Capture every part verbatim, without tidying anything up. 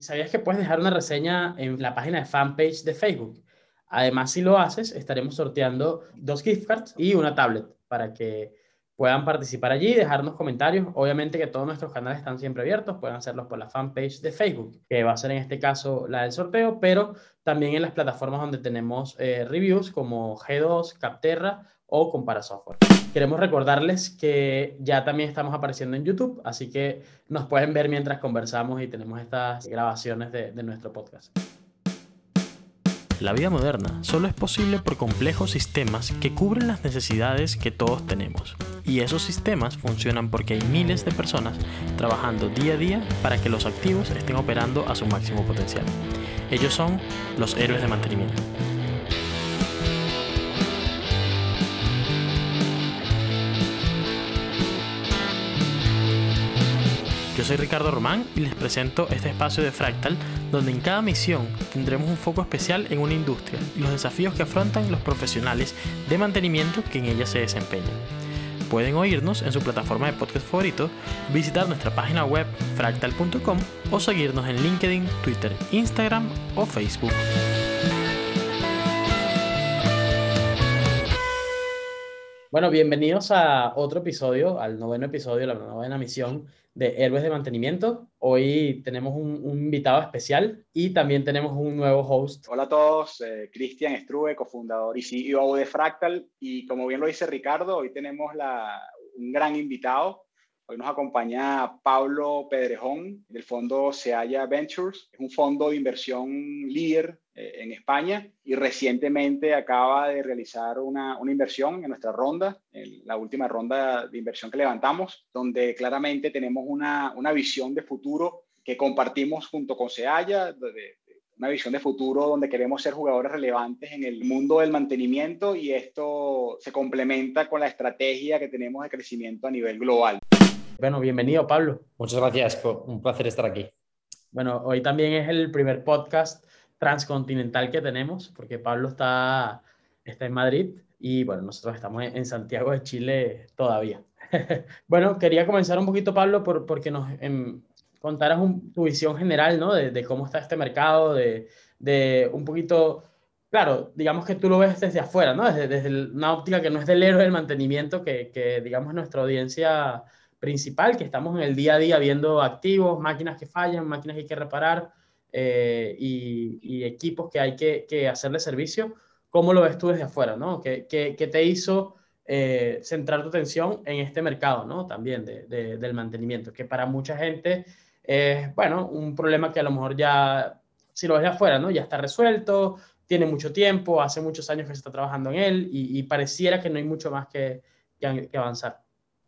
¿Sabías que puedes dejar una reseña en la página de fanpage de Facebook? Además, si lo haces, estaremos sorteando dos gift cards y una tablet para que puedan participar allí y dejarnos comentarios. Obviamente que todos nuestros canales están siempre abiertos, pueden hacerlos por la fanpage de Facebook, que va a ser en este caso la del sorteo, pero también en las plataformas donde tenemos eh, reviews como G dos, Capterra o Compara Software. Queremos recordarles que ya también estamos apareciendo en YouTube, así que nos pueden ver mientras conversamos y tenemos estas grabaciones de, de nuestro podcast. La vida moderna solo es posible por complejos sistemas que cubren las necesidades que todos tenemos. Y esos sistemas funcionan porque hay miles de personas trabajando día a día para que los activos estén operando a su máximo potencial. Ellos son los héroes de mantenimiento. Yo soy Ricardo Román y les presento este espacio de Fractal, donde en cada misión tendremos un foco especial en una industria y los desafíos que afrontan los profesionales de mantenimiento que en ella se desempeñan. Pueden oírnos en su plataforma de podcast favorito, visitar nuestra página web fractal punto com o seguirnos en LinkedIn, Twitter, Instagram o Facebook. Bueno, bienvenidos a otro episodio, al noveno episodio, la novena misión de Héroes de Mantenimiento. Hoy tenemos un, un invitado especial y también tenemos un nuevo host. Hola a todos, eh, Cristian Strube, cofundador y C E O de Fractal. Y como bien lo dice Ricardo, hoy tenemos la, un gran invitado. Hoy nos acompaña Pablo Pedrejón del fondo Seaya Ventures. Es un fondo de inversión líder eh, en España y recientemente acaba de realizar una, una inversión en nuestra ronda, en la última ronda de inversión que levantamos, donde claramente tenemos una, una visión de futuro que compartimos junto con Seaya, de, de, una visión de futuro donde queremos ser jugadores relevantes en el mundo del mantenimiento, y esto se complementa con la estrategia que tenemos de crecimiento a nivel global. Bueno, bienvenido, Pablo. Muchas gracias, un placer estar aquí. Bueno, hoy también es el primer podcast transcontinental que tenemos, porque Pablo está, está en Madrid y bueno, nosotros estamos en Santiago de Chile todavía. Bueno, quería comenzar un poquito, Pablo, por, porque nos em, contaras un, tu visión general, ¿no? De, de cómo está este mercado, de, de un poquito... Claro, digamos que tú lo ves desde afuera, ¿no? Desde, desde una óptica que no es del héroe del mantenimiento, que, que digamos nuestra audiencia principal, que estamos en el día a día viendo activos, máquinas que fallan, máquinas que hay que reparar eh, y, y equipos que hay que, que hacerle servicio. ¿Cómo lo ves tú desde afuera, ¿no? ¿Qué, qué, qué te hizo eh, centrar tu atención en este mercado, ¿no? También de, de, del mantenimiento, que para mucha gente es, bueno, un problema que a lo mejor ya, si lo ves de afuera, ¿no? Ya está resuelto, tiene mucho tiempo, hace muchos años que se está trabajando en él y, y pareciera que no hay mucho más que, que, que avanzar.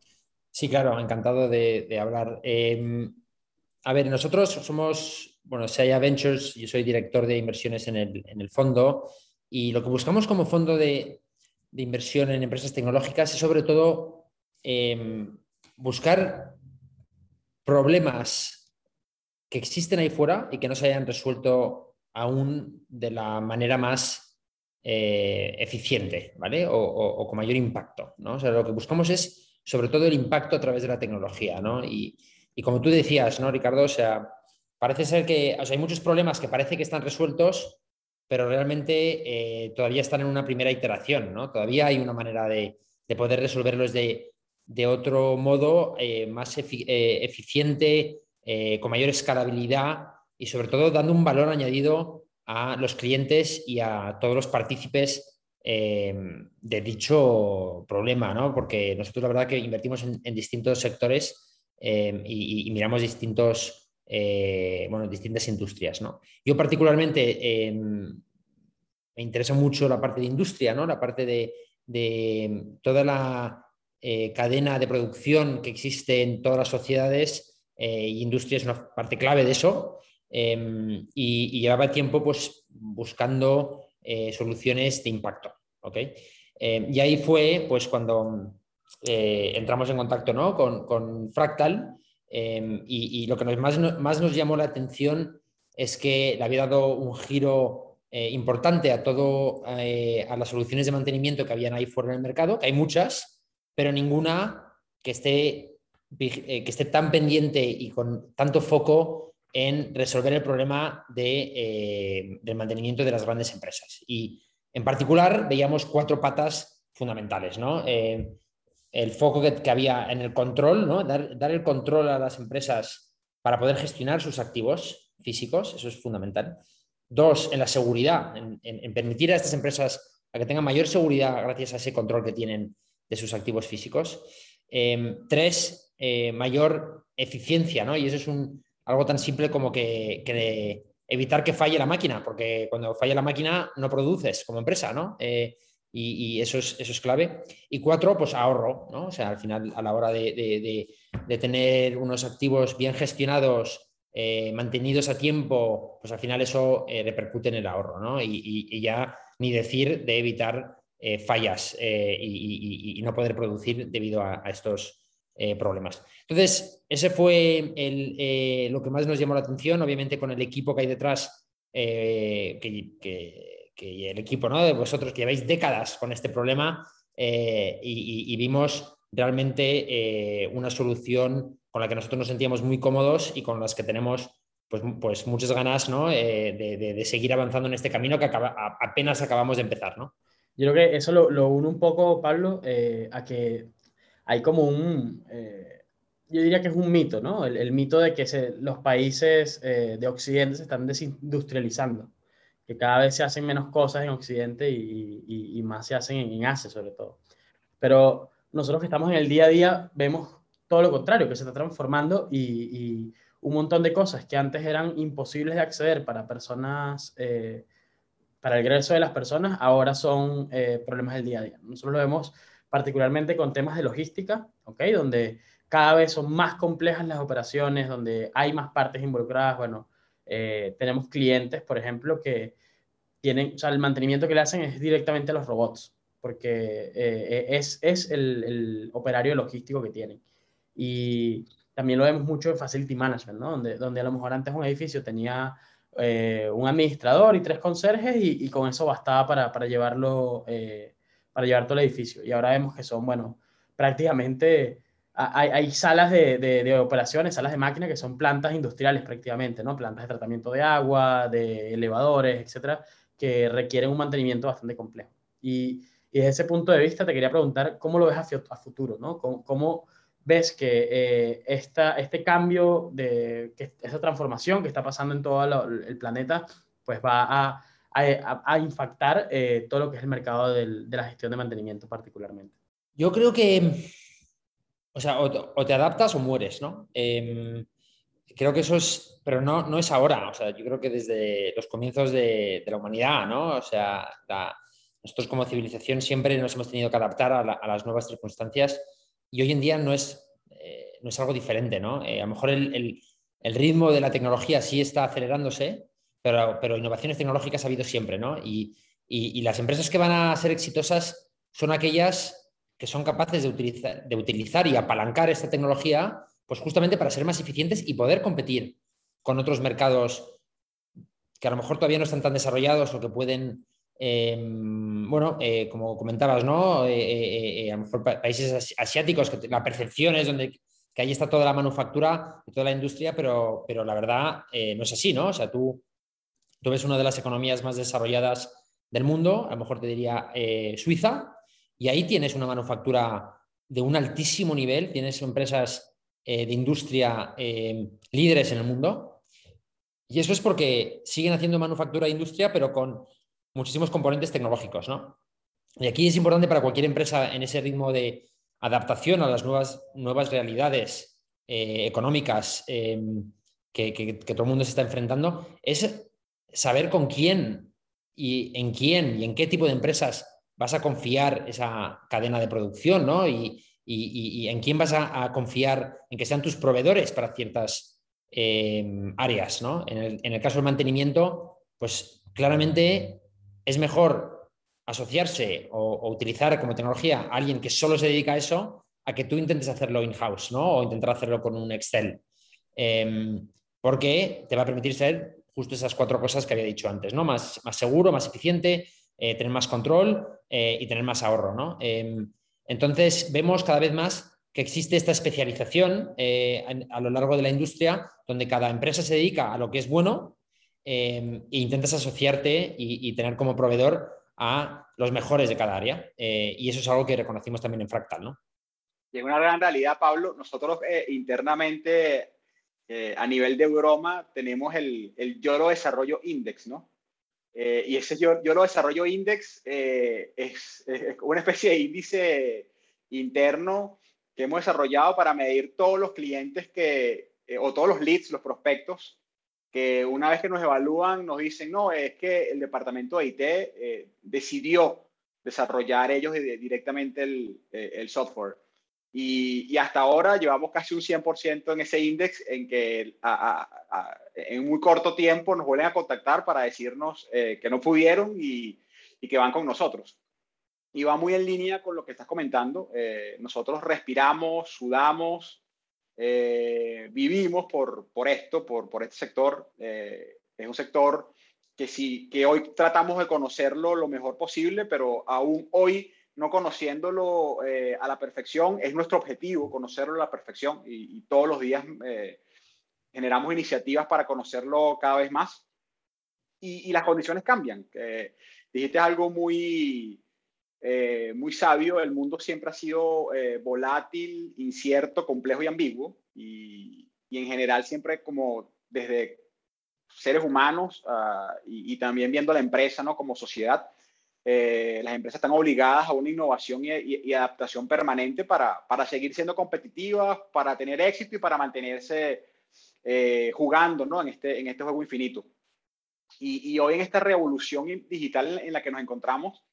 Sí, claro, encantado de, de hablar. Eh, a ver, nosotros somos, bueno, Seaya Ventures, yo soy director de inversiones en el, en el fondo, y lo que buscamos como fondo de, de inversión en empresas tecnológicas es sobre todo eh, buscar problemas que existen ahí fuera y que no se hayan resuelto aún de la manera más eh, eficiente, ¿vale? O, o, o con mayor impacto, ¿no? O sea, lo que buscamos es sobre todo el impacto a través de la tecnología, ¿no? Y, y como tú decías, ¿no, Ricardo? O sea, parece ser que o sea, hay muchos problemas que parece que están resueltos, pero realmente eh, todavía están en una primera iteración, ¿no? Todavía hay una manera de, de poder resolverlos de, de otro modo eh, más efi eh, eficiente, eh, con mayor escalabilidad y sobre todo dando un valor añadido a los clientes y a todos los partícipes Eh, de dicho problema, ¿no? Porque nosotros la verdad que invertimos en, en distintos sectores eh, y, y miramos distintos, eh, bueno, distintas industrias, ¿no? Yo particularmente eh, me interesa mucho la parte de industria, ¿no? La parte de, de toda la eh, cadena de producción que existe en todas las sociedades, eh, y industria es una parte clave de eso, eh, y, y llevaba tiempo pues buscando Eh, soluciones de impacto, ¿ok? Eh, y ahí fue pues cuando eh, entramos en contacto, ¿no? con, con Fractal eh, y, y lo que nos, más, más nos llamó la atención es que le había dado un giro eh, importante a todo, eh, a las soluciones de mantenimiento que habían ahí fuera en el mercado, que hay muchas, pero ninguna que esté, eh, que esté tan pendiente y con tanto foco en resolver el problema de, eh, del mantenimiento de las grandes empresas. Y en particular veíamos cuatro patas fundamentales, ¿no? Eh, el foco que, que había en el control, ¿no? Dar, dar el control a las empresas para poder gestionar sus activos físicos, eso es fundamental. Dos, en la seguridad, en, en, en permitir a estas empresas a que tengan mayor seguridad gracias a ese control que tienen de sus activos físicos. Eh, tres, eh, mayor eficiencia, ¿no? Y eso es un, algo tan simple como que, que evitar que falle la máquina, porque cuando falla la máquina no produces como empresa, ¿no? Eh, y, y eso, es, eso es clave. Y cuatro, pues ahorro, ¿no? O sea, al final, a la hora de, de, de, de tener unos activos bien gestionados, eh, mantenidos a tiempo, pues al final eso eh, repercute en el ahorro, ¿no? Y, y, y ya ni decir de evitar eh, fallas eh, y, y, y no poder producir debido a, a estos eh, problemas. Entonces, ese fue el, eh, lo que más nos llamó la atención, obviamente con el equipo que hay detrás, eh, que, que, que el equipo, ¿no? De vosotros que lleváis décadas con este problema eh, y, y, y vimos realmente eh, una solución con la que nosotros nos sentíamos muy cómodos y con las que tenemos pues, pues muchas ganas, ¿no? eh, de, de, de seguir avanzando en este camino que acaba, a, apenas acabamos de empezar, ¿no? Yo creo que eso lo, lo une un poco, Pablo, eh, a que hay como un, eh, yo diría que es un mito, ¿no? El, el mito de que se, los países eh, de Occidente se están desindustrializando, que cada vez se hacen menos cosas en Occidente y, y, y más se hacen en, en Asia, sobre todo. Pero nosotros que estamos en el día a día vemos todo lo contrario, que se está transformando y, y un montón de cosas que antes eran imposibles de acceder para personas, eh, para el grueso de las personas, ahora son eh, problemas del día a día. Nosotros lo vemos particularmente con temas de logística, ¿ok? Donde cada vez son más complejas las operaciones, donde hay más partes involucradas. Bueno, eh, tenemos clientes, por ejemplo, que tienen, o sea, el mantenimiento que le hacen es directamente a los robots, porque eh, es, es el, el operario logístico que tienen. Y también lo vemos mucho en Facility Management, ¿no? Donde, donde a lo mejor antes un edificio tenía eh, un administrador y tres conserjes y, y con eso bastaba para, para llevarlo, eh, para llevar todo el edificio. Y ahora vemos que son, bueno, prácticamente hay, hay salas de, de, de operaciones, salas de máquinas que son plantas industriales prácticamente, ¿no? Plantas de tratamiento de agua, de elevadores, etcétera, que requieren un mantenimiento bastante complejo. Y, y desde ese punto de vista te quería preguntar cómo lo ves a, a futuro, ¿no? ¿Cómo, cómo ves que eh, esta, este cambio, de, que esta transformación que está pasando en todo lo, el planeta, pues va a, a, a impactar eh, todo lo que es el mercado del, de la gestión de mantenimiento particularmente? Yo creo que, o sea, o, o te adaptas o mueres, ¿no? Eh, creo que eso es, pero no, no es ahora, o sea, yo creo que desde los comienzos de, de la humanidad, ¿no? O sea, la, nosotros como civilización siempre nos hemos tenido que adaptar a, la, a las nuevas circunstancias y hoy en día no es, eh, no es algo diferente, ¿no? Eh, a lo mejor el, el, el ritmo de la tecnología sí está acelerándose, pero, pero innovaciones tecnológicas ha habido siempre, ¿no? Y, y, y las empresas que van a ser exitosas son aquellas que son capaces de utilizar, de utilizar y apalancar esta tecnología pues justamente para ser más eficientes y poder competir con otros mercados que a lo mejor todavía no están tan desarrollados o que pueden, eh, bueno, eh, como comentabas, ¿no? Eh, eh, eh, a lo mejor pa países asiáticos, que la percepción es donde que ahí está toda la manufactura y toda la industria, pero, pero la verdad eh, no es así, ¿no? O sea, tú, tú ves una de las economías más desarrolladas del mundo, a lo mejor te diría eh, Suiza, y ahí tienes una manufactura de un altísimo nivel, tienes empresas Eh, de industria eh, líderes en el mundo, y eso es porque siguen haciendo manufactura e industria pero con muchísimos componentes tecnológicos, ¿no? Y aquí es importante para cualquier empresa en ese ritmo de adaptación a las nuevas, nuevas realidades eh, económicas eh, que, que, que todo el mundo se está enfrentando, es saber con quién y en quién y en qué tipo de empresas vas a confiar esa cadena de producción, ¿no? Y Y, y, y en quién vas a, a confiar en que sean tus proveedores para ciertas eh, áreas, ¿no? En el, en el caso del mantenimiento, pues claramente es mejor asociarse o, o utilizar como tecnología a alguien que solo se dedica a eso a que tú intentes hacerlo in-house, ¿no? O intentar hacerlo con un Excel. Eh, porque te va a permitir ser justo esas cuatro cosas que había dicho antes, ¿no? Más, más seguro, más eficiente, eh, tener más control eh, y tener más ahorro, ¿no? Eh, Entonces, vemos cada vez más que existe esta especialización eh, a, a lo largo de la industria, donde cada empresa se dedica a lo que es bueno eh, e intentas asociarte y, y tener como proveedor a los mejores de cada área. Eh, y eso es algo que reconocimos también en Fractal, ¿no? Y es una gran realidad, Pablo. Nosotros eh, internamente, eh, a nivel de broma, tenemos el, el Yoro Desarrollo Index, ¿no? Eh, y ese Yoro Desarrollo Index eh, es, es una especie de índice interno que hemos desarrollado para medir todos los clientes que, eh, o todos los leads, los prospectos, que una vez que nos evalúan nos dicen, no, es que el departamento de I T eh, decidió desarrollar ellos directamente el, eh, el software. Y, y hasta ahora llevamos casi un cien por ciento en ese índice, en que a, a, a, en muy corto tiempo nos vuelven a contactar para decirnos eh, que no pudieron y, y que van con nosotros. Y va muy en línea con lo que estás comentando. Eh, nosotros respiramos, sudamos, eh, vivimos por, por esto, por, por este sector. Eh, es un sector que, sí, que hoy tratamos de conocerlo lo mejor posible, pero aún hoy, no conociéndolo eh, a la perfección, es nuestro objetivo conocerlo a la perfección y, y todos los días eh, generamos iniciativas para conocerlo cada vez más. Y, y las condiciones cambian. Eh, dijiste algo muy... Eh, muy sabio. El mundo siempre ha sido eh, volátil, incierto, complejo y ambiguo, y, y en general siempre, como desde seres humanos uh, y, y también viendo la empresa, ¿no?, como sociedad, eh, las empresas están obligadas a una innovación y, y, y adaptación permanente para, para seguir siendo competitivas, para tener éxito y para mantenerse eh, jugando, ¿no?, en, este, en este juego infinito. Y, y hoy en esta revolución digital en la que nos encontramos,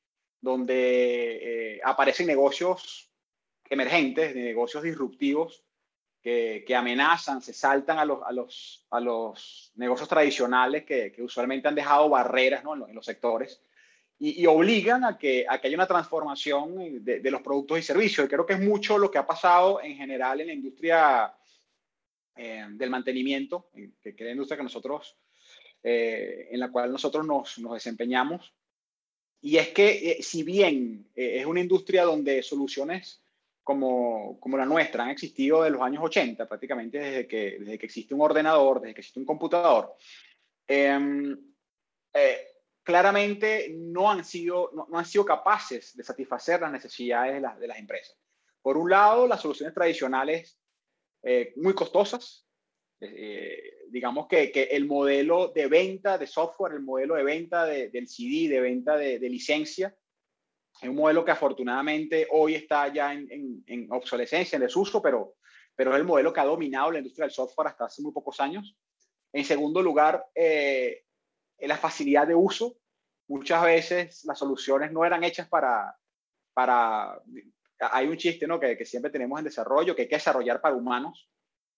donde eh, aparecen negocios emergentes, negocios disruptivos que, que amenazan, se saltan a los, a los, a los negocios tradicionales que, que usualmente han dejado barreras, ¿no?, en, los, en los sectores y, y obligan a que, a que haya una transformación de, de los productos y servicios. Y creo que es mucho lo que ha pasado en general en la industria eh, del mantenimiento, que, que es la industria que nosotros, eh, en la cual nosotros nos, nos desempeñamos. Y es que, eh, si bien eh, es una industria donde soluciones como, como la nuestra han existido desde los años ochenta, prácticamente desde que, desde que existe un ordenador, desde que existe un computador, eh, eh, claramente no han, sido, no, no han sido capaces de satisfacer las necesidades de, la, de las empresas. Por un lado, las soluciones tradicionales eh, muy costosas. Eh, digamos que, que el modelo de venta de software, el modelo de venta de, del C D, de venta de, de licencia, es un modelo que afortunadamente hoy está ya en, en, en obsolescencia, en desuso, pero, pero es el modelo que ha dominado la industria del software hasta hace muy pocos años. En segundo lugar, eh, la facilidad de uso. Muchas veces las soluciones no eran hechas para... para hay un chiste, ¿no?, que, que siempre tenemos en desarrollo, que hay que desarrollar para humanos.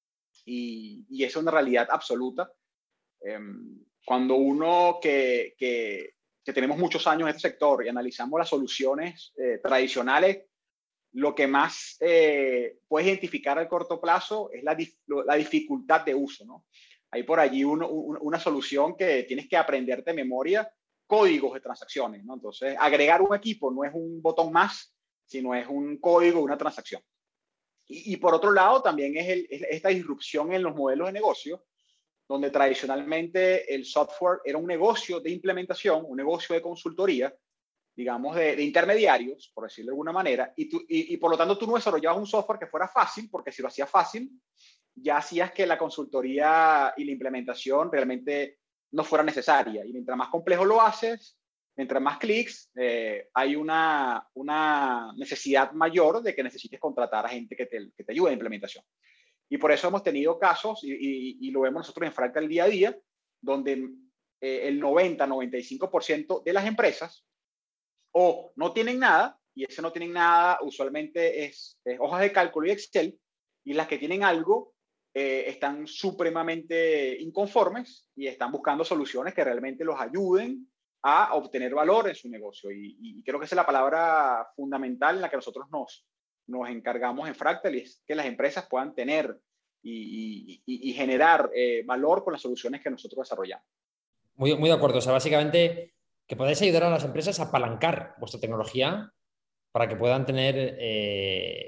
Y, y eso es una realidad absoluta. Eh, cuando uno que, que, que tenemos muchos años en este sector y analizamos las soluciones eh, tradicionales, lo que más eh, puedes identificar al corto plazo es la, dif la dificultad de uso, ¿no? Hay por allí uno, un, una solución que tienes que aprenderte de memoria códigos de transacciones, ¿no? Entonces, agregar un equipo no es un botón más, sino es un código, una transacción. Y, y por otro lado, también es, el, es esta disrupción en los modelos de negocio, donde tradicionalmente el software era un negocio de implementación, un negocio de consultoría, digamos, de, de intermediarios, por decirlo de alguna manera, y, tú, y, y por lo tanto tú no desarrollabas un software que fuera fácil, porque si lo hacías fácil, ya hacías que la consultoría y la implementación realmente no fuera necesaria. Y mientras más complejo lo haces, mientras más clics, eh, hay una, una necesidad mayor de que necesites contratar a gente que te, que te ayude en implementación. Y por eso hemos tenido casos, y, y, y lo vemos nosotros en Fractal día a día, donde eh, el noventa, noventa y cinco por ciento de las empresas o no tienen nada, y ese no tienen nada usualmente es, es hojas de cálculo y Excel, y las que tienen algo eh, están supremamente inconformes y están buscando soluciones que realmente los ayuden a obtener valor en su negocio. Y, y creo que esa es la palabra fundamental en la que nosotros nos, nos encargamos en Fractal, y es que las empresas puedan tener y, y, y generar eh, valor con las soluciones que nosotros desarrollamos. Muy, muy de acuerdo. O sea, básicamente que podáis ayudar a las empresas a apalancar vuestra tecnología para que puedan tener, eh,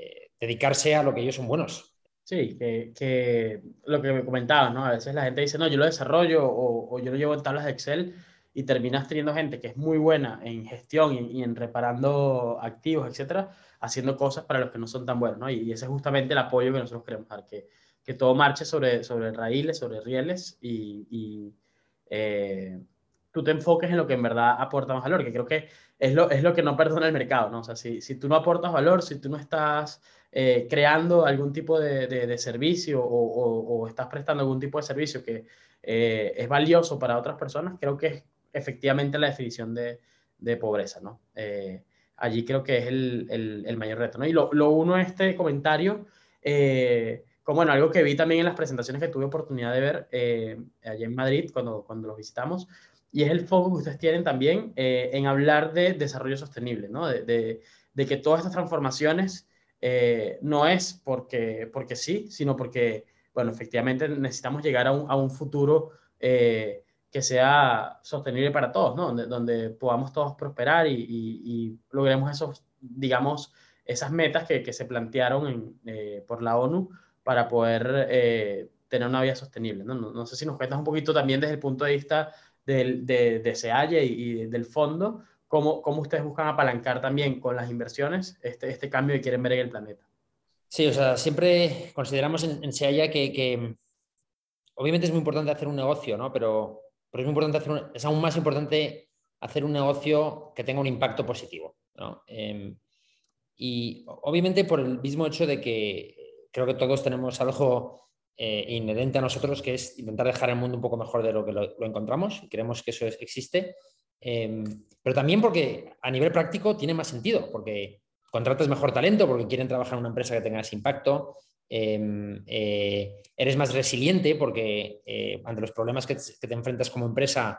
dedicarse a lo que ellos son buenos. Sí, que, que lo que me comentaba, ¿no? A veces la gente dice, no, yo lo desarrollo o, o yo lo llevo en tablas de Excel y terminas teniendo gente que es muy buena en gestión y, y en reparando activos, etcétera, haciendo cosas para los que no son tan buenos, ¿no? Y, y ese es justamente el apoyo que nosotros queremos dar, que, que todo marche sobre, sobre raíles, sobre rieles y, y eh, tú te enfoques en lo que en verdad aporta más valor, que creo que es lo, es lo que no perdona el mercado, ¿no? O sea, si, si tú no aportas valor, si tú no estás eh, creando algún tipo de, de, de servicio o, o, o, estás prestando algún tipo de servicio que eh, es valioso para otras personas, creo que es efectivamente la definición de, de pobreza, ¿no? Eh, allí creo que es el, el, el mayor reto, ¿no? Y lo, lo uno este comentario, eh, como bueno, algo que vi también en las presentaciones que tuve oportunidad de ver eh, allá en Madrid cuando, cuando los visitamos, y es el foco que ustedes tienen también eh, en hablar de desarrollo sostenible, ¿no? De, de, de que todas estas transformaciones eh, no es porque, porque sí, sino porque, bueno, efectivamente necesitamos llegar a un, a un futuro eh, que sea sostenible para todos, ¿no? Donde, donde podamos todos prosperar y, y, y logremos esos, digamos, esas metas que, que se plantearon en, eh, por la ONU para poder eh, tener una vida sostenible, ¿no? No, no sé si nos cuentas un poquito también desde el punto de vista del, de, de SEAYE y, y del fondo, cómo, cómo ustedes buscan apalancar también con las inversiones este, este cambio que quieren ver en el planeta. Sí, o sea, siempre consideramos en, en SEAYA que, que obviamente es muy importante hacer un negocio, ¿no? Pero, pero es muy importante hacer un, es aún más importante hacer un negocio que tenga un impacto positivo, ¿no? Eh, y obviamente por el mismo hecho de que creo que todos tenemos algo eh, inherente a nosotros, que es intentar dejar el mundo un poco mejor de lo que lo, lo encontramos, y creemos que eso es, existe, eh, pero también porque a nivel práctico tiene más sentido, porque contratas mejor talento, porque quieren trabajar en una empresa que tenga ese impacto, eh, eh, eres más resiliente porque eh, ante los problemas que te, que te enfrentas como empresa,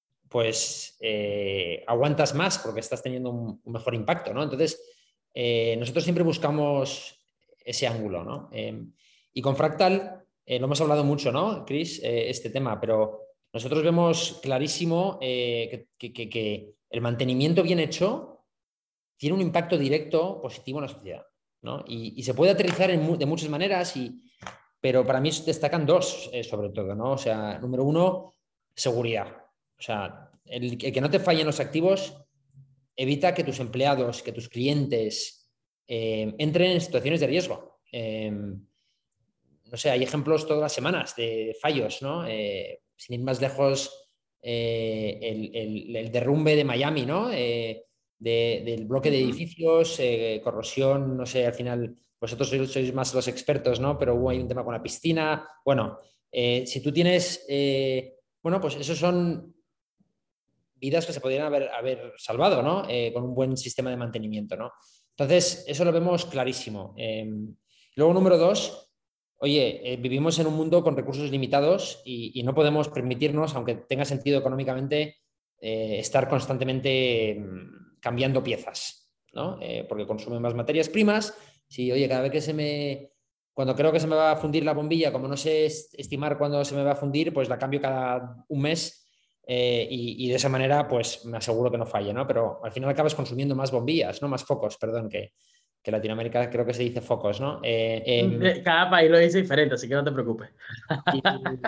pues eh, aguantas más porque estás teniendo un, un mejor impacto, ¿no? Entonces, eh, nosotros siempre buscamos ese ángulo, ¿no? Eh, y con Fractal, eh, lo hemos hablado mucho, ¿no, Chris? Eh, este tema, pero nosotros vemos clarísimo eh, que, que, que el mantenimiento bien hecho tiene un impacto directo positivo en la sociedad, ¿no? Y, y se puede aterrizar en, de muchas maneras, y, pero para mí destacan dos, eh, sobre todo, ¿no? O sea, número uno, seguridad. O sea, el, el que no te fallen los activos evita que tus empleados, que tus clientes eh, entren en situaciones de riesgo. Eh, no sé, hay ejemplos todas las semanas de fallos, ¿no? Eh, sin ir más lejos, eh, el, el, el, derrumbe de Miami, ¿no? Eh, de, del bloque de edificios, eh, corrosión, no sé, al final vosotros sois, sois más los expertos, ¿no? Pero hubo ahí un tema con la piscina. Bueno, eh, si tú tienes, eh, bueno, pues esos son vidas que se podrían haber, haber salvado, ¿no? Eh, con un buen sistema de mantenimiento, ¿no? Entonces, eso lo vemos clarísimo. Eh, luego, número dos, oye, eh, vivimos en un mundo con recursos limitados y, y no podemos permitirnos, aunque tenga sentido económicamente, eh, estar constantemente eh, cambiando piezas, ¿no? Eh, porque consumen más materias primas. Si, oye, cada vez que se me... Cuando creo que se me va a fundir la bombilla, como no sé estimar cuándo se me va a fundir, pues la cambio cada un mes. Eh, y, y de esa manera pues me aseguro que no falle, ¿no? Pero al final acabas consumiendo más bombillas, ¿no? Más focos, perdón, que, que Latinoamérica creo que se dice focos, ¿no? Eh, eh, Cada país lo dice diferente, así que no te preocupes. y,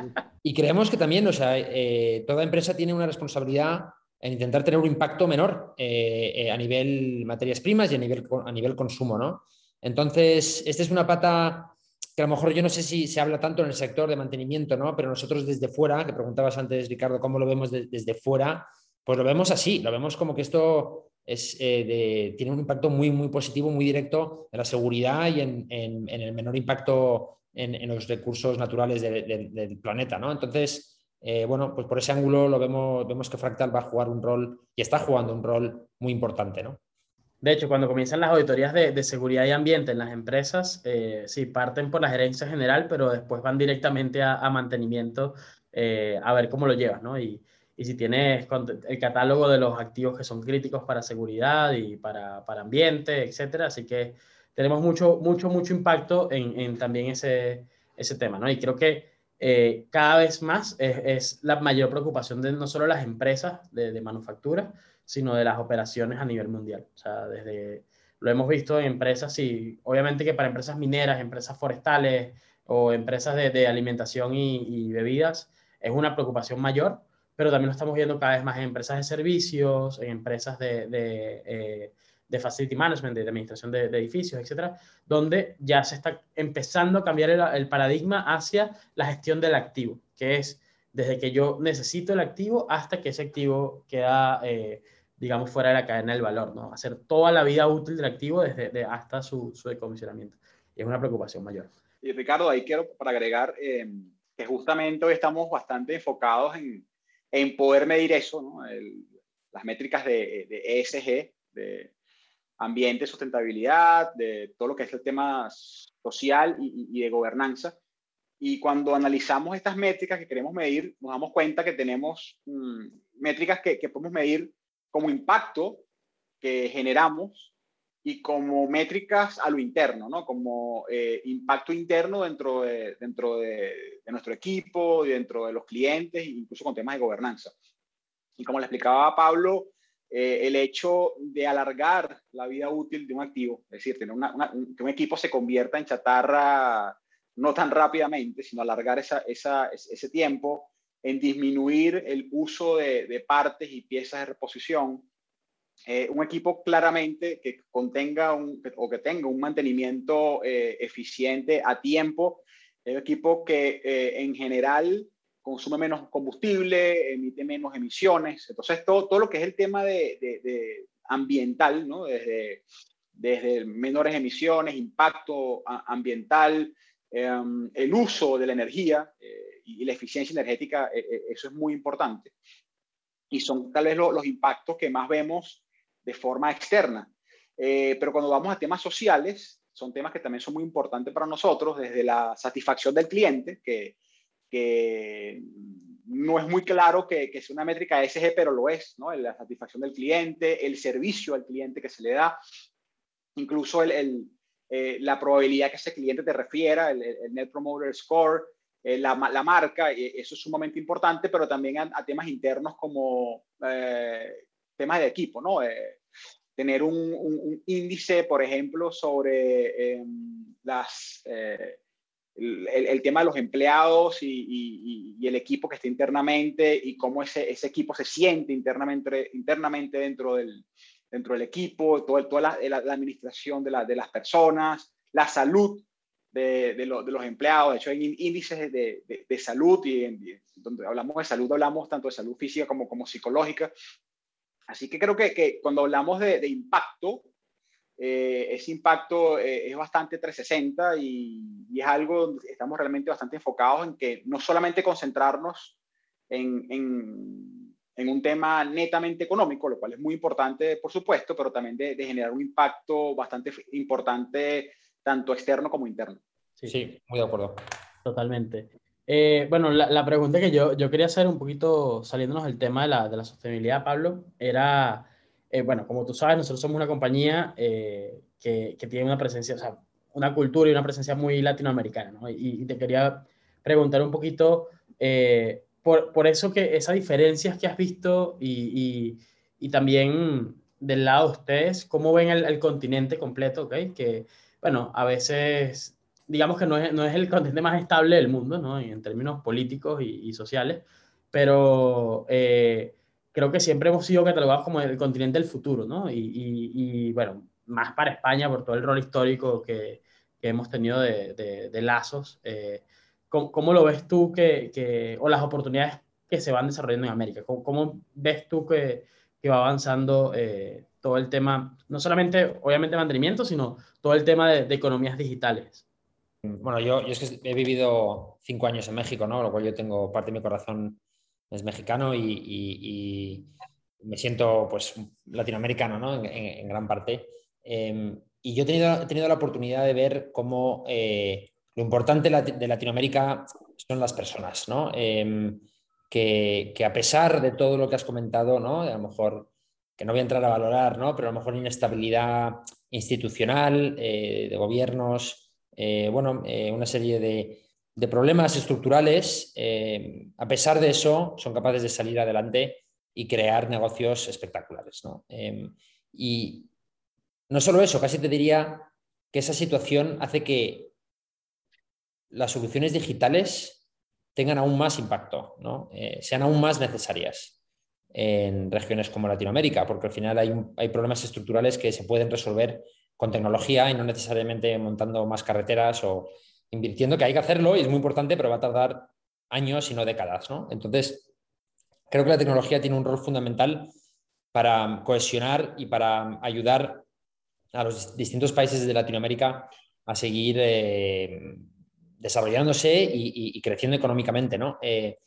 y creemos que también, o sea, eh, toda empresa tiene una responsabilidad en intentar tener un impacto menor eh, eh, a nivel materias primas y a nivel, a nivel consumo, ¿no? Entonces, esta es una pata que a lo mejor yo no sé si se habla tanto en el sector de mantenimiento, ¿no? Pero nosotros desde fuera, que preguntabas antes, Ricardo, cómo lo vemos de, desde fuera, pues lo vemos así, lo vemos como que esto es, eh, de, tiene un impacto muy, muy positivo, muy directo en la seguridad y en, en, en el menor impacto en, en los recursos naturales de, de, del planeta, ¿no? Entonces, eh, bueno, pues por ese ángulo lo vemos, vemos que Fractal va a jugar un rol y está jugando un rol muy importante, ¿no? De hecho, cuando comienzan las auditorías de, de seguridad y ambiente en las empresas, eh, sí, parten por la gerencia general, pero después van directamente a, a mantenimiento eh, a ver cómo lo llevas, ¿no? Y, y si tienes el catálogo de los activos que son críticos para seguridad y para, para ambiente, etcétera. Así que tenemos mucho, mucho, mucho impacto en, en también ese, ese tema, ¿no? Y creo que eh, cada vez más es, es la mayor preocupación de no solo las empresas de, de manufactura, sino de las operaciones a nivel mundial. O sea, desde, lo hemos visto en empresas, y obviamente que para empresas mineras, empresas forestales o empresas de, de alimentación y, y bebidas es una preocupación mayor, pero también lo estamos viendo cada vez más en empresas de servicios, en empresas de, de, eh, de facility management, de, de administración de, de edificios, etcétera, donde ya se está empezando a cambiar el, el paradigma hacia la gestión del activo, que es desde que yo necesito el activo hasta que ese activo queda, eh, digamos, fuera de la cadena del valor, ¿no? Hacer toda la vida útil del activo desde de hasta su, su decomisionamiento. Y es una preocupación mayor. Y Ricardo, ahí quiero para agregar eh, que justamente hoy estamos bastante enfocados en, en poder medir eso, ¿no? El, las métricas de, de E S G, de ambiente, sustentabilidad, de todo lo que es el tema social y, y de gobernanza. Y cuando analizamos estas métricas que queremos medir, nos damos cuenta que tenemos mmm, métricas que, que podemos medir como impacto que generamos y como métricas a lo interno, ¿no? Como eh, impacto interno dentro, de, dentro de, de nuestro equipo, dentro de los clientes, incluso con temas de gobernanza. Y como le explicaba a Pablo, eh, el hecho de alargar la vida útil de un activo, es decir, tener una, una, un, que un equipo se convierta en chatarra no tan rápidamente, sino alargar esa, esa, ese tiempo, en disminuir el uso de, de partes y piezas de reposición. Eh, un equipo claramente que contenga un, o que tenga un mantenimiento eh, eficiente a tiempo, es un equipo que eh, en general consume menos combustible, emite menos emisiones. Entonces, todo, todo lo que es el tema de, de, de ambiental, ¿no? Desde, desde menores emisiones, impacto a, ambiental, eh, el uso de la energía eh, y la eficiencia energética, eh, eso es muy importante. Y son tal vez lo, los impactos que más vemos de forma externa. Eh, pero cuando vamos a temas sociales, son temas que también son muy importantes para nosotros, desde la satisfacción del cliente, que, que no es muy claro que, que sea una métrica E S G, pero lo es, ¿no? La satisfacción del cliente, el servicio al cliente que se le da, incluso el, el, eh, la probabilidad que ese cliente te refiera, el, el Net Promoter Score, eh, la, la marca, eh, eso es sumamente importante, pero también a, a temas internos como eh, temas de equipo, ¿no? Eh, tener un, un, un índice, por ejemplo, sobre eh, las, eh, el, el tema de los empleados y, y, y el equipo que está internamente y cómo ese, ese equipo se siente internamente, internamente dentro, del, dentro del equipo, todo, toda la, la, la administración de, la, de las personas, la salud de, de, lo, de los empleados. De hecho, hay índices de, de, de salud y en, donde hablamos de salud, hablamos tanto de salud física como, como psicológica. Así que creo que, que cuando hablamos de, de impacto, eh, ese impacto eh, es bastante trescientos sesenta y, y es algo donde estamos realmente bastante enfocados en que no solamente concentrarnos en, en, en un tema netamente económico, lo cual es muy importante, por supuesto, pero también de, de generar un impacto bastante importante, tanto externo como interno. Sí, sí, muy de acuerdo. Totalmente. Eh, bueno, la, la pregunta que yo, yo quería hacer un poquito, saliéndonos del tema de la, de la sostenibilidad, Pablo, era, eh, bueno, como tú sabes, nosotros somos una compañía eh, que, que tiene una presencia, o sea, una cultura y una presencia muy latinoamericana, ¿no? Y, y te quería preguntar un poquito, eh, por, por eso que esas diferencias que has visto y, y, y también del lado de ustedes, ¿cómo ven el, el continente completo, ¿ok? Que, bueno, a veces digamos que no es, no es el continente más estable del mundo, ¿no? En términos políticos y, y sociales, pero eh, creo que siempre hemos sido catalogados como el continente del futuro, ¿no? Y, y, y bueno, más para España por todo el rol histórico que, que hemos tenido de, de, de lazos. Eh, ¿cómo, ¿Cómo lo ves tú que, que, o las oportunidades que se van desarrollando en América? ¿Cómo, cómo ves tú que, que va avanzando eh, todo el tema, no solamente, obviamente, mantenimiento, sino todo el tema de, de economías digitales? Bueno, yo, yo es que he vivido cinco años en México, ¿no? Lo cual yo tengo parte de mi corazón es mexicano y, y, y me siento pues latinoamericano, ¿no? En, en, en gran parte. Eh, y yo he tenido, he tenido la oportunidad de ver cómo eh, lo importante de Latinoamérica son las personas, ¿no? Eh, que, que a pesar de todo lo que has comentado, ¿no? A lo mejor, que no voy a entrar a valorar, ¿no? Pero a lo mejor inestabilidad institucional, eh, de gobiernos. Eh, bueno, eh, una serie de, de problemas estructurales, eh, a pesar de eso, son capaces de salir adelante y crear negocios espectaculares, ¿no? Eh, y no solo eso, casi te diría que esa situación hace que las soluciones digitales tengan aún más impacto, ¿no? Eh, sean aún más necesarias en regiones como Latinoamérica, porque al final hay, hay problemas estructurales que se pueden resolver con tecnología y no necesariamente montando más carreteras o invirtiendo, que hay que hacerlo y es muy importante, pero va a tardar años y no décadas, ¿no? Entonces, creo que la tecnología tiene un rol fundamental para cohesionar y para ayudar a los distintos países de Latinoamérica a seguir eh, desarrollándose y, y, y creciendo económicamente, ¿no? Eh,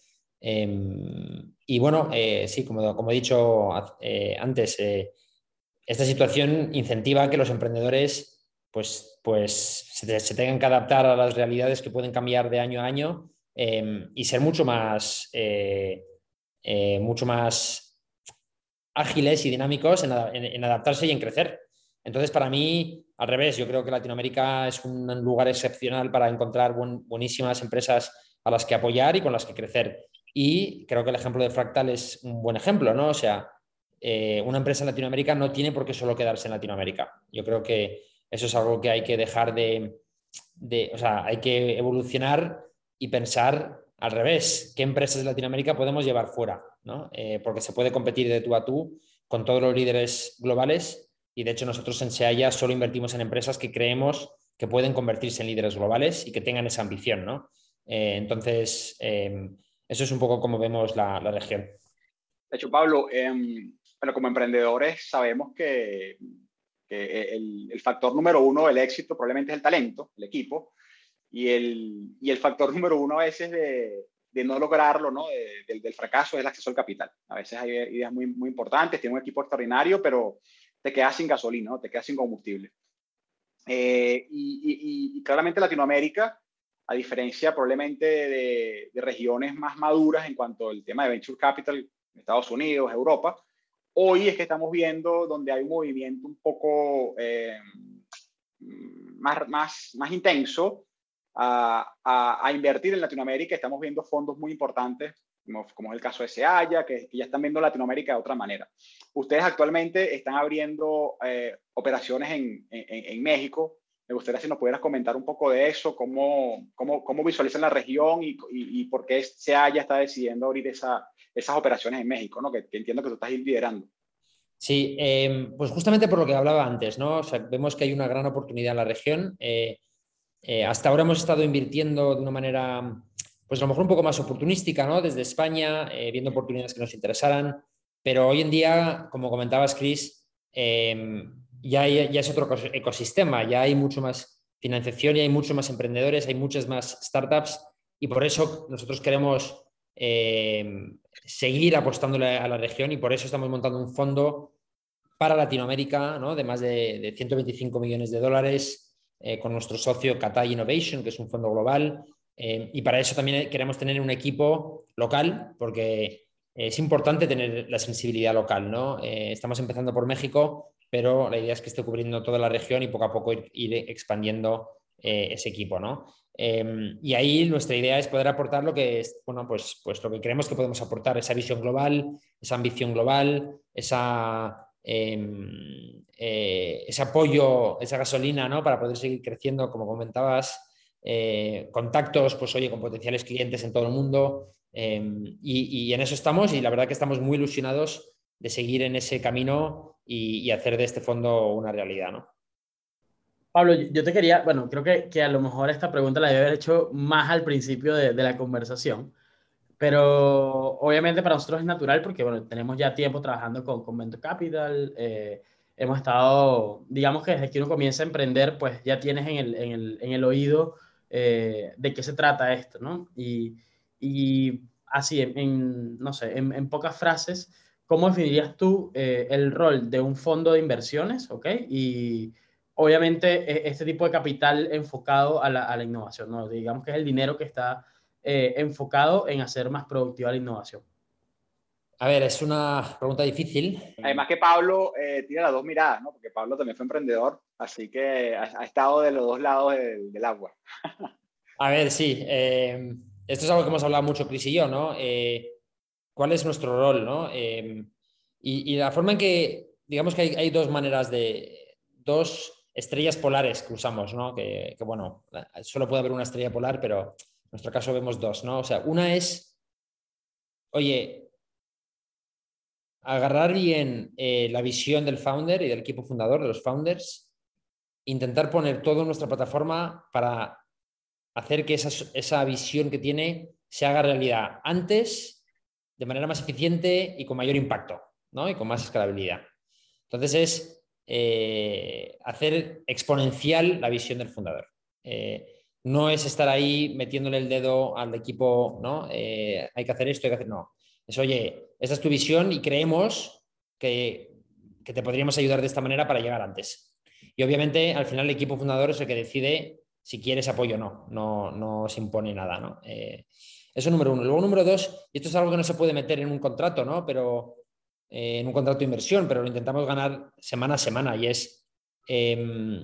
eh, y bueno, eh, sí, como, como he dicho eh, antes, eh, esta situación incentiva a que los emprendedores pues, pues se, se tengan que adaptar a las realidades que pueden cambiar de año a año eh, y ser mucho más, eh, eh, mucho más ágiles y dinámicos en, en, en adaptarse y en crecer. Entonces, para mí, al revés, yo creo que Latinoamérica es un lugar excepcional para encontrar buen, buenísimas empresas a las que apoyar y con las que crecer. Y creo que el ejemplo de Fractal es un buen ejemplo, ¿no? O sea, eh, una empresa en Latinoamérica no tiene por qué solo quedarse en Latinoamérica. Yo creo que eso es algo que hay que dejar de, de o sea, hay que evolucionar y pensar al revés, ¿qué empresas de Latinoamérica podemos llevar fuera? ¿No? Eh, porque se puede competir de tú a tú con todos los líderes globales y de hecho nosotros en Seaya solo invertimos en empresas que creemos que pueden convertirse en líderes globales y que tengan esa ambición, ¿no? Eh, entonces, eh, eso es un poco como vemos la, la región. De hecho, Pablo, eh, bueno, como emprendedores sabemos que, que el, el factor número uno del éxito probablemente es el talento, el equipo, y el, y el factor número uno a veces de, de no lograrlo, ¿no? De, del, del fracaso es el acceso al capital. A veces hay ideas muy, muy importantes, tiene un equipo extraordinario, pero te quedas sin gasolina, ¿no? Te quedas sin combustible. Eh, y, y, y claramente Latinoamérica, a diferencia probablemente de, de regiones más maduras en cuanto al tema de venture capital, Estados Unidos, Europa, hoy es que estamos viendo donde hay un movimiento un poco eh, más, más, más intenso a, a, a invertir en Latinoamérica. Estamos viendo fondos muy importantes, como, como es el caso de Seaya, que, que ya están viendo Latinoamérica de otra manera. Ustedes actualmente están abriendo eh, operaciones en, en, en México. Me gustaría si nos pudieras comentar un poco de eso, cómo, cómo, cómo visualizan la región y, y, y por qué Seaya está decidiendo abrir esa, esas operaciones en México, ¿no? Que, que entiendo que tú estás liderando. Sí, eh, pues justamente por lo que hablaba antes, ¿no? O sea, vemos que hay una gran oportunidad en la región. Eh, eh, hasta ahora hemos estado invirtiendo de una manera, pues a lo mejor un poco más oportunística, ¿no? Desde España, eh, viendo oportunidades que nos interesaran, pero hoy en día, como comentabas, Chris, eh, ya, hay, ya es otro ecosistema, ya hay mucho más financiación, ya hay muchos más emprendedores, hay muchas más startups y por eso nosotros queremos eh, seguir apostándole a la región y por eso estamos montando un fondo para Latinoamérica, ¿no? De más de, de ciento veinticinco millones de dólares eh, con nuestro socio Cathay Innovation, que es un fondo global. Eh, y para eso también queremos tener un equipo local, porque es importante tener la sensibilidad local, ¿no? Eh, estamos empezando por México, pero la idea es que esté cubriendo toda la región y poco a poco ir, ir expandiendo eh, ese equipo, ¿no? Eh, y ahí nuestra idea es poder aportar lo que es, bueno, pues, pues lo que creemos que podemos aportar, esa visión global, esa ambición global, esa, eh, eh, ese apoyo, esa gasolina, ¿no? Para poder seguir creciendo, como comentabas, eh, contactos, pues oye, con potenciales clientes en todo el mundo. Eh, y, y en eso estamos y la verdad que estamos muy ilusionados de seguir en ese camino y, y hacer de este fondo una realidad, ¿no? Pablo, yo te quería, bueno, creo que, que a lo mejor esta pregunta la debe haber hecho más al principio de, de la conversación, pero obviamente para nosotros es natural porque, bueno, tenemos ya tiempo trabajando con, con Venture Capital, eh, hemos estado, digamos que desde que uno comienza a emprender, pues ya tienes en el, en el, en el oído eh, de qué se trata esto, ¿no? Y, y así, en, en, no sé, en, en pocas frases, ¿cómo definirías tú eh, el rol de un fondo de inversiones, ¿ok? Y obviamente este tipo de capital enfocado a la, a la innovación, ¿no? Digamos que es el dinero que está eh, enfocado en hacer más productiva la innovación. A ver, es una pregunta difícil. Además que Pablo eh, tiene las dos miradas, ¿no? Porque Pablo también fue emprendedor, así que ha, ha estado de los dos lados del, del agua. A ver, sí. Eh, esto es algo que hemos hablado mucho Chris y yo, ¿no? Eh, ¿Cuál es nuestro rol, no? Eh, y, y la forma en que, digamos que hay, hay dos maneras de, dos estrellas polares que usamos, ¿no? Que, que bueno, solo puede haber una estrella polar, pero en nuestro caso vemos dos, ¿no? O sea, una es, oye, agarrar bien eh, la visión del founder y del equipo fundador, de los founders, intentar poner todo en nuestra plataforma para hacer que esa, esa visión que tiene se haga realidad antes, de manera más eficiente y con mayor impacto, ¿no? Y con más escalabilidad. Entonces es eh, hacer exponencial la visión del fundador. Eh, no es estar ahí metiéndole el dedo al equipo, ¿no? Eh, hay que hacer esto, hay que hacer... No. Es, oye, esta es tu visión y creemos que, que te podríamos ayudar de esta manera para llegar antes. Y obviamente, al final, el equipo fundador es el que decide si quieres apoyo o no. No, no se impone nada, ¿no? Eh, eso es número uno. Luego, número dos, y esto es algo que no se puede meter en un contrato, ¿no? Pero eh, en un contrato de inversión, pero lo intentamos ganar semana a semana, y es eh,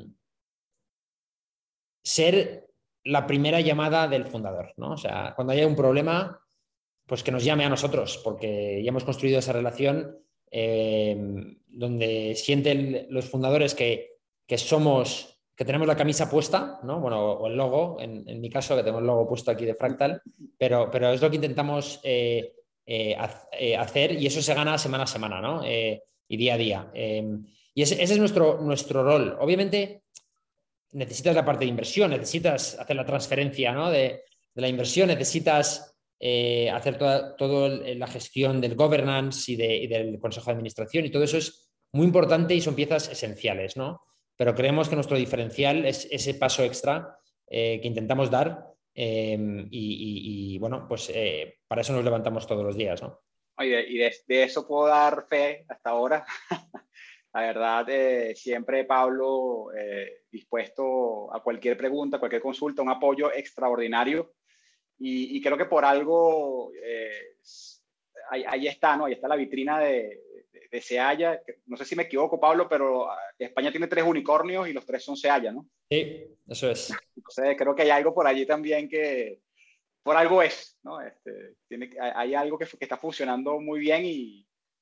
ser la primera llamada del fundador, ¿no? O sea, cuando haya un problema, pues que nos llame a nosotros, porque ya hemos construido esa relación eh, donde sienten los fundadores que, que somos... que tenemos la camisa puesta, ¿no? Bueno, o el logo, en, en mi caso, que tengo el logo puesto aquí de Fractal, pero, pero es lo que intentamos eh, eh, hacer, y eso se gana semana a semana, ¿no? Eh, y día a día. Eh, y ese, ese es nuestro, nuestro rol. Obviamente, necesitas la parte de inversión, necesitas hacer la transferencia, ¿no? de, de la inversión, necesitas eh, hacer toda, toda la gestión del governance y, de, y del consejo de administración, y todo eso es muy importante y son piezas esenciales, ¿no? Pero creemos que nuestro diferencial es ese paso extra eh, que intentamos dar eh, y, y, y, bueno, pues eh, para eso nos levantamos todos los días, ¿no? Y de, y de, de eso puedo dar fe hasta ahora. La verdad, eh, siempre Pablo eh, dispuesto a cualquier pregunta, cualquier consulta, un apoyo extraordinario. Y, y creo que por algo eh, ahí, ahí está, ¿no? Ahí está la vitrina de, de, de Sealla. No sé si me equivoco, Pablo, pero España tiene tres unicornios y los tres son Sealla, ¿no? Sí, eso es. Entonces creo que hay algo por allí también que por algo es, ¿no? Este, tiene, hay algo que, que está funcionando muy bien y,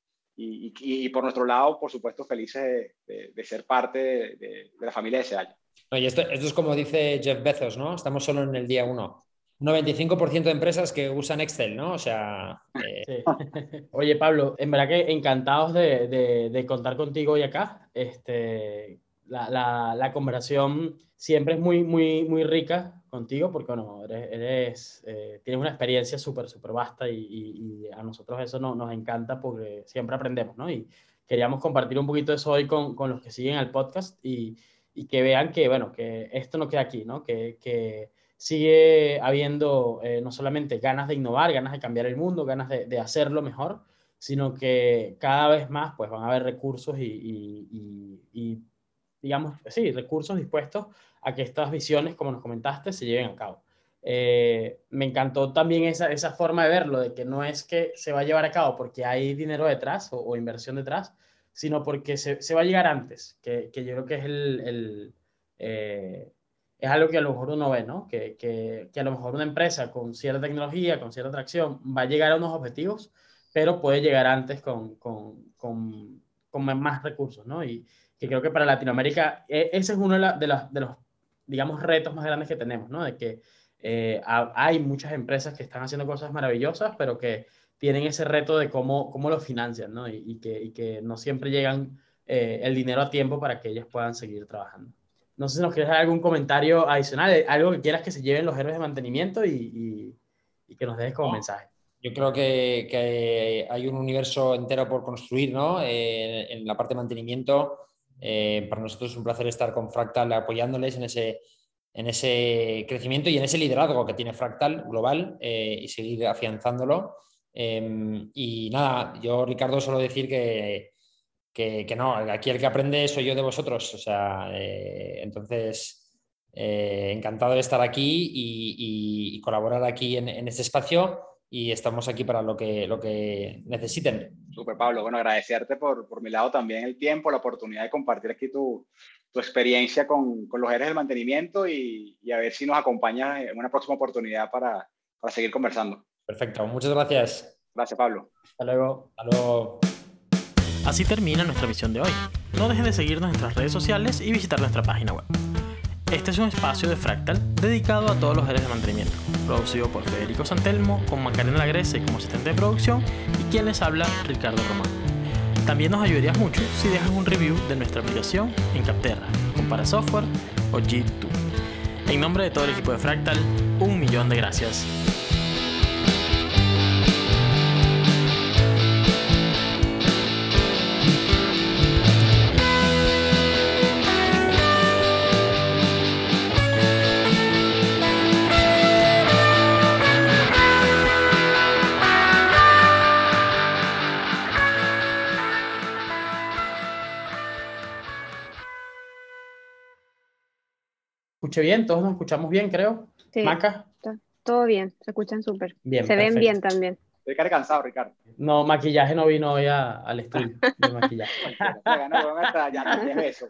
y, y, y por nuestro lado, por supuesto, felices de, de, de ser parte de, de, de la familia de Sealla. Oye, esto, esto es como dice Jeff Bezos, ¿no? Estamos solo en el día uno. Un noventa y cinco por ciento de empresas que usan Excel, ¿no? O sea... Eh... Sí. Oye, Pablo, en verdad que encantados de, de, de contar contigo hoy acá. Este, la, la, la conversación siempre es muy, muy, muy rica contigo porque, bueno, eres, eres eh, tienes una experiencia súper, súper vasta y, y, y a nosotros eso no, nos encanta porque siempre aprendemos, ¿no? Y queríamos compartir un poquito de eso hoy con, con los que siguen el podcast y, y que vean que, bueno, que esto no queda aquí, ¿no? Que... que sigue habiendo eh, no solamente ganas de innovar, ganas de cambiar el mundo, ganas de, de hacerlo mejor, sino que cada vez más pues, van a haber recursos y, y, y, y, digamos, sí, recursos dispuestos a que estas visiones, como nos comentaste, se lleven a cabo. Eh, me encantó también esa, esa forma de verlo, de que no es que se va a llevar a cabo porque hay dinero detrás o, o inversión detrás, sino porque se, se va a llegar antes, que, que yo creo que es el... el eh, es algo que a lo mejor uno ve, ¿no? Que, que, que a lo mejor una empresa con cierta tecnología, con cierta atracción, va a llegar a unos objetivos, pero puede llegar antes con, con, con, con más recursos, ¿no? Y que creo que para Latinoamérica ese es uno de, la, de, los, de los, digamos, retos más grandes que tenemos, ¿no? De que eh, hay muchas empresas que están haciendo cosas maravillosas, pero que tienen ese reto de cómo, cómo lo financian, ¿no? Y, y, que, y que no siempre llegan eh, el dinero a tiempo para que ellos puedan seguir trabajando. No sé si nos quieres dar algún comentario adicional, algo que quieras que se lleven los héroes de mantenimiento y, y, y que nos dejes como mensaje. Yo creo que, que hay un universo entero por construir, ¿no? Eh, en la parte de mantenimiento. Eh, para nosotros es un placer estar con Fractal apoyándoles en ese, en ese crecimiento y en ese liderazgo que tiene Fractal global eh, y seguir afianzándolo. Eh, y nada, yo, Ricardo, solo decir que Que, que no, aquí el que aprende soy yo de vosotros, o sea, eh, entonces eh, encantado de estar aquí y, y, y colaborar aquí en, en este espacio y estamos aquí para lo que, lo que necesiten. Súper, Pablo, bueno, agradecerte por, por mi lado también el tiempo, la oportunidad de compartir aquí tu, tu experiencia con, con los héroes del mantenimiento y, y a ver si nos acompañas en una próxima oportunidad para, para seguir conversando. Perfecto, muchas gracias. Gracias, Pablo. Hasta luego. Hasta luego. Así termina nuestra misión de hoy. No dejen de seguirnos en nuestras redes sociales y visitar nuestra página web. Este es un espacio de Fractal dedicado a todos los áreas de mantenimiento, producido por Federico Santelmo, con Macarena Lagrese como asistente de producción y quien les habla, Ricardo Román. También nos ayudarías mucho si dejas un review de nuestra aplicación en Capterra, Compara Software o G dos. En nombre de todo el equipo de Fractal, un millón de gracias. ¿Escuché bien? ¿Todos nos escuchamos bien, creo? Sí, ¿Maca? to- todo bien, se escuchan súper. Bien, Se ven perfecto. bien también. Estoy cansado, Ricardo. No, maquillaje no vino hoy a- al estudio de maquillaje. Cualquiera. Te ganó, weón, hasta ya no es eso.